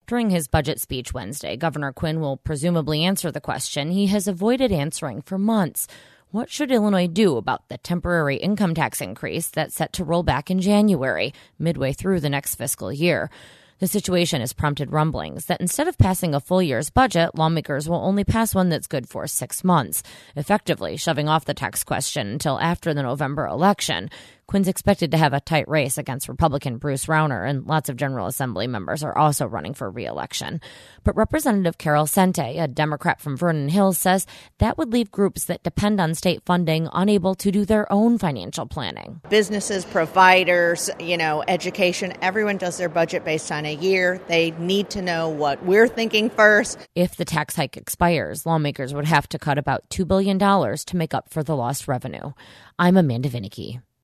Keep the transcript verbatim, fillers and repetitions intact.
During his budget speech Wednesday, Governor Quinn will presumably answer the question he has avoided answering for months. What should Illinois do about the temporary income tax increase that's set to roll back in January, midway through the next fiscal year? The situation has prompted rumblings that instead of passing a full year's budget, lawmakers will only pass one that's good for six months, effectively shoving off the tax question until after the November election. Quinn's expected to have a tight race against Republican Bruce Rauner, and lots of General Assembly members are also running for re-election. But Representative Carol Sente, a Democrat from Vernon Hills, says that would leave groups that depend on state funding unable to do their own financial planning. Businesses, providers, you know, education, everyone does their budget based on a year. They need to know what we're thinking first. If the tax hike expires, lawmakers would have to cut about two billion dollars to make up for the lost revenue. I'm Amanda Vinicky.